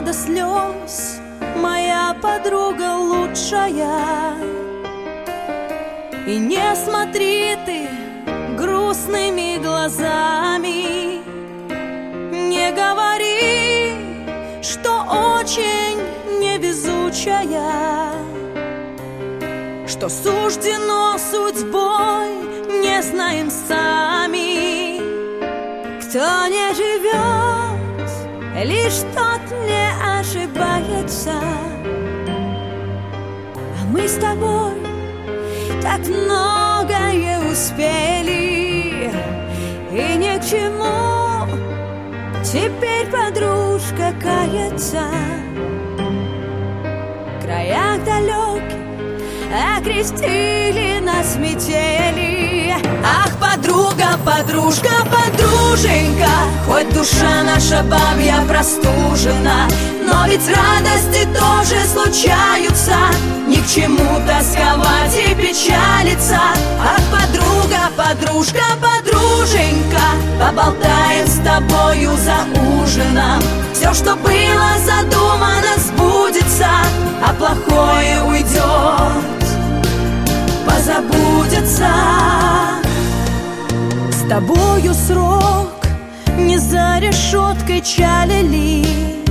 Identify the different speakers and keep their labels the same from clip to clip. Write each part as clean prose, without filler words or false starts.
Speaker 1: до слез, моя подруга лучшая. И не смотри ты грустными глазами, не говори, что очень невезучая, что суждено судьбой, не знаем сами. Кто не живет, лишь тот не ошибается. А мы с тобой так многое успели, и ни к чему теперь подружка кается. В краях далеких окрестили нас метели. Ах, подруга, подружка, подруженька, хоть душа наша бабья простужена, но ведь радости тоже случаются, ни к чему тосковать и печалиться. Ах, подруга, подружка, подруженька, поболтаем с тобою за ужином. Все, что было задумано, сбудется, а плохое уйдет, позабудется. С тобою срок не за решеткой чалили,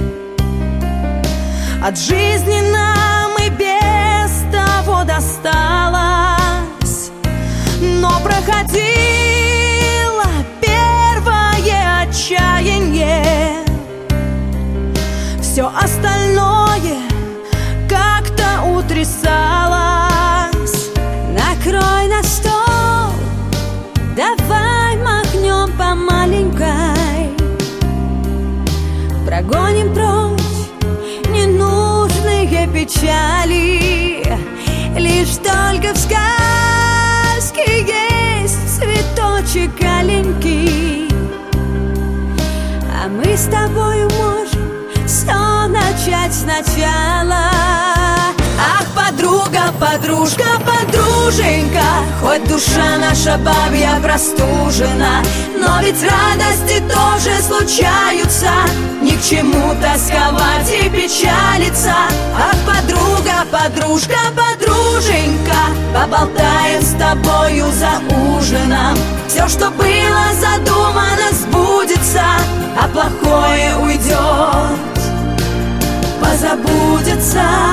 Speaker 1: от жизни нам и без того досталось, но проходило первое отчаяние, все остальное как-то утрясалось. Накрой на стол, давай махнем по маленькой, прогоним прочь ненужные печали. Лишь только в сказке есть цветочек аленький, а мы с тобою можем все начать сначала. Ах, подруга, подружка, подруженька, хоть душа наша бабья простужена, но ведь радости тоже случаются, ни к чему тосковать и печалиться. Ах, подруга, подружка, подруженька, поболтаем с тобою за ужином. Все, что было задумано, сбудется, а плохое уйдет, позабудется.